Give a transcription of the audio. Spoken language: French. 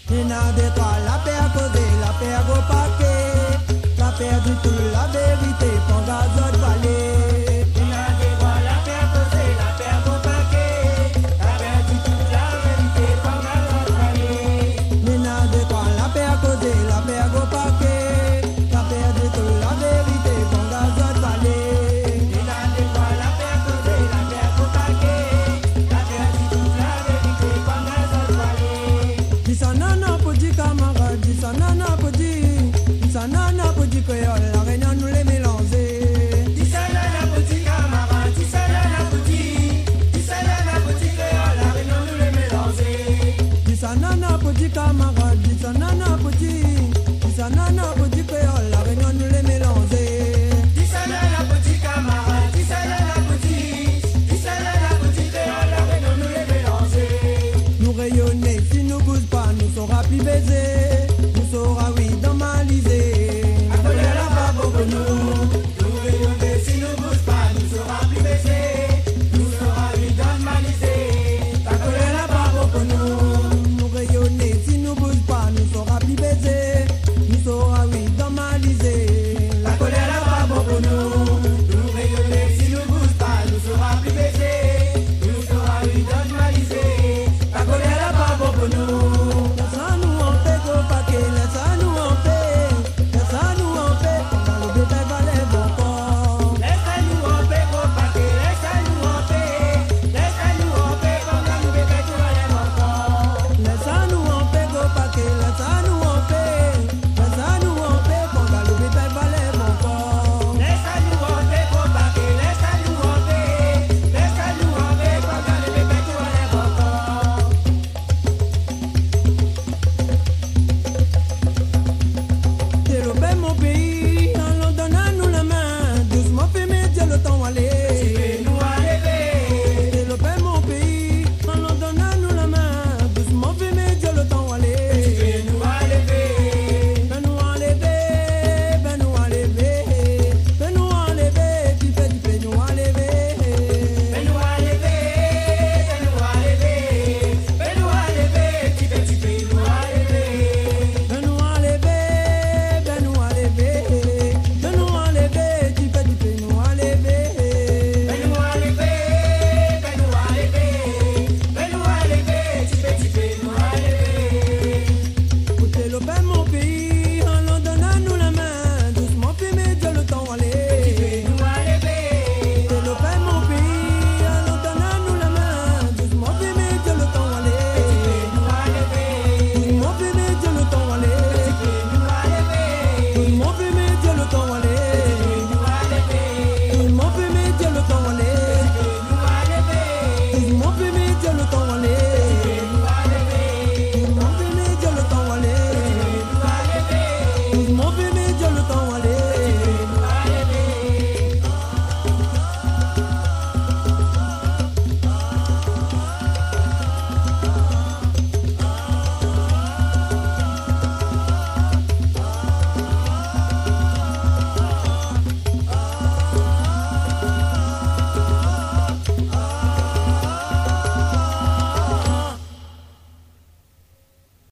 Il n'a de toi la paix à causer, la paix à go paquet. La paix du tout, la vérité, pour gazot valer. Il n'a de toi la paix à causer, la paix à go paquet. La paix du tout, la vérité, pour gazot valer. Il n'a de toi la paix à causer, la paix à go paquet. La paix du tout, la vérité, pour gazot valer. Il n'a de toi la paix à causer, la paix à go paquet. La paix du tout, la vérité, pour gazot valer. Disanana pour dire camarade, disanana pour dire. Disanana pour dire que la réunion nous les mélanger. Disanana pour dire camarade, disanana pour dire. Disanana pour dire que la réunion nous les mélanger. Disanana pour dire camarade.